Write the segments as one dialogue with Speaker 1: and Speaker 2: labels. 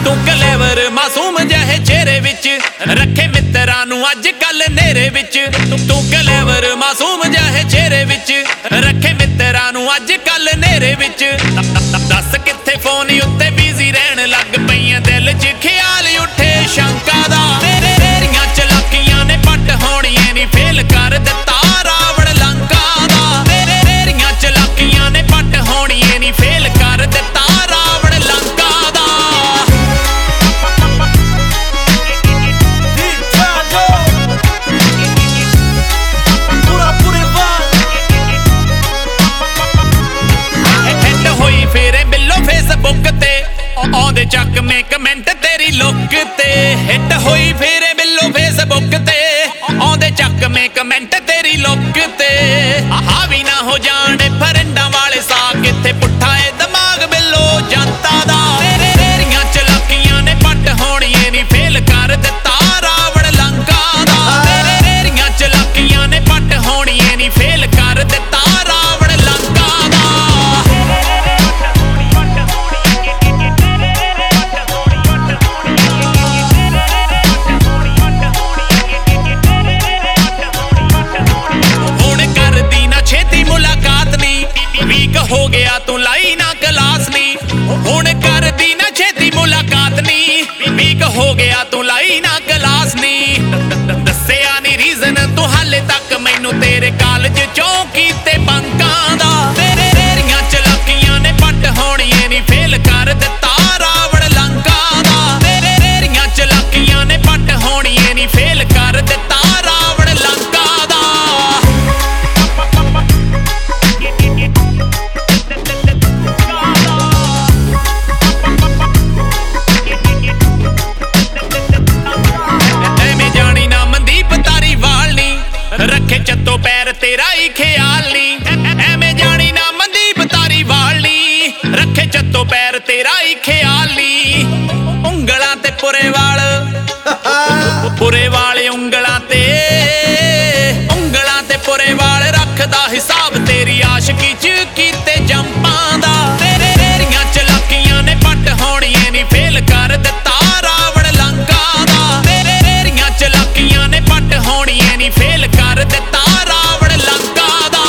Speaker 1: तू कलेवर मासूम जहे चेहरे विच रखे मित्रां नू अज कल नेरे विच। तू कलेवर मासूम जहे चेहरे विच रखे मित्रां नू अज कल नेरे विच। दस किथे फोन उत्ते बिजी रहन लग पईयां दिल च ख्याल उठे शंका दा। तेरियां चलाकियां ने पट होणियां नी फेल कर दिता रावण लंका दा। तेरियां चलाकियां ने पट होणियां नी फेल कर दिता रावण लंका दा। हिट होई फेरे बिल्लो फेसबुक ते आउंदे चक में कमेंट तेरी लुक ते। हिट होई फेरे बिल्लो फेसबुक ते आउंदे चक में कमेंट तेरी लुक ते। हावी ना हो जाने फरंडा वाले सा किथे पुट्ठा है दिमाग बिल्लो जनता दा। तेरियां चलाकियां ने पट होणियां नी फेल कर दिता रावण लंका दा। तेरियां चलाकियां ने पट होणियां नी फेल कर दिता रावण लंका दा। वीक हो गया तू लाई ना क्लास नी हुण कर दी ना छेती मुलाकात नी। वीक हो गया तू लाई ना क्लास नी दस्सिया नी रीजन तू हाले तक मैनू तेरे कॉलेज चों कीते बंकां दा। तेरियां चलाकियां ने पट होणियां नी फेल कर दिता रावण लंका दा। तेरियां चलाकियां ने पट होणियां नी फेल कर दिता रावण लंका दा। रखे चत्तो पैर तेरा ही ख्याल नी एवें जानी ना मनदीप धारीवाल नी। रखे चत्तो पैर तेरा ही ख्याल नी उंगलां ते पुरे वाल उंगलां ते पुरे वाल रखदा हिसाब तेरी आशिकी च कीते जंपां दा। तेरियां चलाकियां ने पट होणियां नी फेल कर दिता रावण लंका दा। तेरियां चलाकियां ने पट होणियां नी फेल कर दिता रावण लंका दा।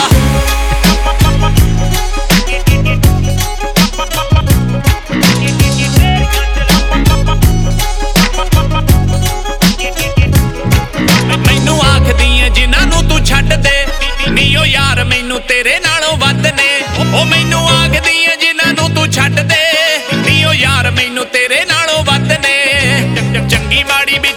Speaker 1: मैनू आखदियां जिन्हां नू तू छड्ड दे नी ओ यार मैनू तेरे नालों वध ने। ओ मैनू आखदियां जिन्हां नू तू छड्ड दे नी ओ यार मैनू तेरे नालों वध ने। चंगी माड़ी